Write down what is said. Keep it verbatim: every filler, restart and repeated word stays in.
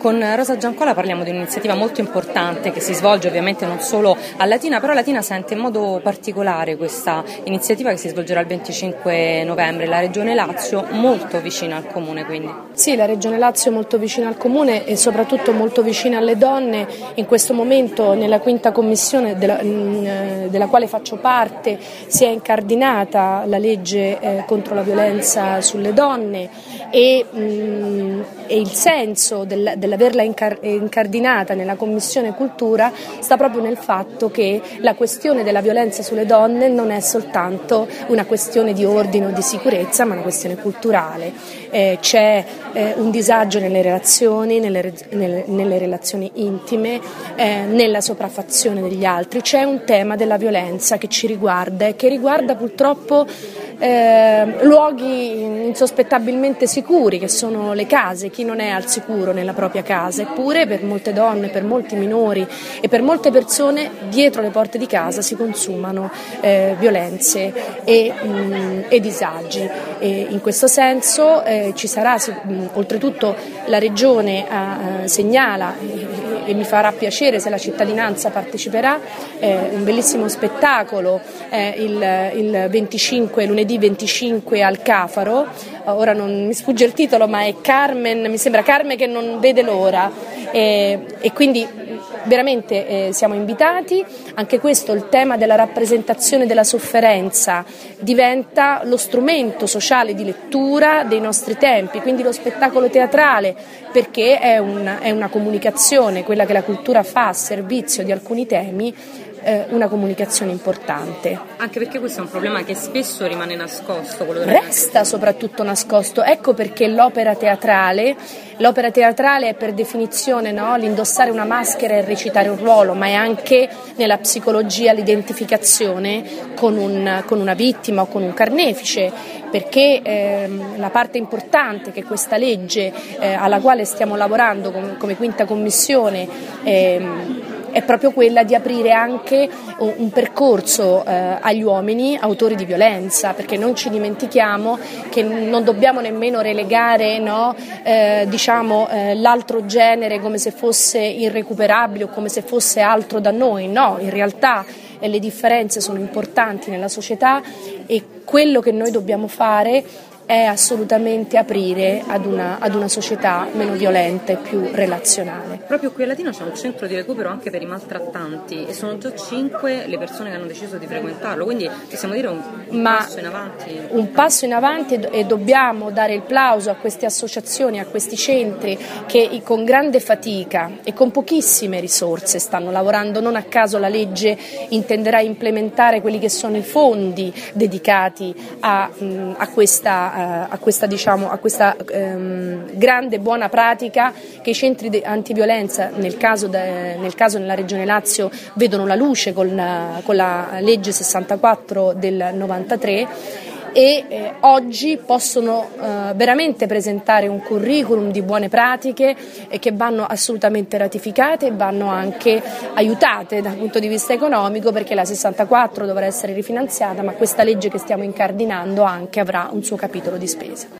Con Rosa Giancola parliamo di un'iniziativa molto importante che si svolge ovviamente non solo a Latina, però Latina sente in modo particolare questa iniziativa che si svolgerà il venticinque novembre. La Regione Lazio molto vicina al Comune, quindi. Sì, la Regione Lazio è molto vicina al Comune e soprattutto molto vicina alle donne. In questo momento nella quinta commissione della, della quale faccio parte si è incardinata la legge eh, contro la violenza sulle donne e, mh, e il senso del, dell'averla incar- incardinata nella Commissione Cultura sta proprio nel fatto che la questione della violenza sulle donne non è soltanto una questione di ordine o di sicurezza, ma una questione culturale. Eh, c'è eh, un disagio nelle relazioni, nelle, nelle, nelle relazioni intime, eh, nella sopraffazione degli altri, c'è un tema della violenza che ci riguarda e che riguarda purtroppo eh, luoghi insospettabilmente sicuri che sono le case, chi non è al sicuro nella propria casa, eppure per molte donne, per molti minori e per molte persone dietro le porte di casa si consumano eh, violenze e, mh, e disagi. E in questo senso eh, ci sarà, mh, oltretutto la Regione eh, segnala e, e mi farà piacere se la cittadinanza parteciperà, eh, un bellissimo spettacolo eh, il, il venticinque, lunedì venticinque al Cafaro. Ora non mi sfugge il titolo, ma è Carmen, mi sembra Carmen che non vede l'ora e, e quindi veramente eh, siamo invitati. Anche questo, il tema della rappresentazione della sofferenza diventa lo strumento sociale di lettura dei nostri tempi, quindi lo spettacolo teatrale, perché è una, è una comunicazione, quella che la cultura fa a servizio di alcuni temi, eh, una comunicazione importante. Anche perché questo è un problema che spesso rimane nascosto. Quello Resta soprattutto nascosto, ecco perché l'opera teatrale, l'opera teatrale è per definizione, no, l'indossare una maschera e recitare un ruolo, ma è anche nella psicologia l'identificazione con, un, con una vittima o con un carnefice, perché ehm, la parte importante che questa legge eh, alla quale stiamo lavorando come, come quinta commissione ehm, è proprio quella di aprire anche un percorso eh, agli uomini autori di violenza, perché non ci dimentichiamo che non dobbiamo nemmeno relegare, no, eh, diciamo, eh, l'altro genere come se fosse irrecuperabile o come se fosse altro da noi. No, in realtà eh, le differenze sono importanti nella società e quello che noi dobbiamo fare è assolutamente aprire ad una, ad una società meno violenta e più relazionale. Proprio qui a Latina c'è un centro di recupero anche per i maltrattanti e sono già cinque le persone che hanno deciso di frequentarlo, quindi possiamo dire un, un Ma passo in avanti. Un passo in avanti e dobbiamo dare il plauso a queste associazioni, a questi centri che con grande fatica e con pochissime risorse stanno lavorando. Non a caso la legge intenderà implementare quelli che sono i fondi dedicati a, a questa a questa, diciamo, a questa ehm, grande buona pratica che i centri de- antiviolenza nel caso, de- nel caso nella Regione Lazio vedono la luce con, con la legge sessantaquattro del novantatré e eh, oggi possono eh, veramente presentare un curriculum di buone pratiche eh, che vanno assolutamente ratificate e vanno anche aiutate dal punto di vista economico, perché la sessantaquattro dovrà essere rifinanziata, ma questa legge che stiamo incardinando anche avrà un suo capitolo di spesa.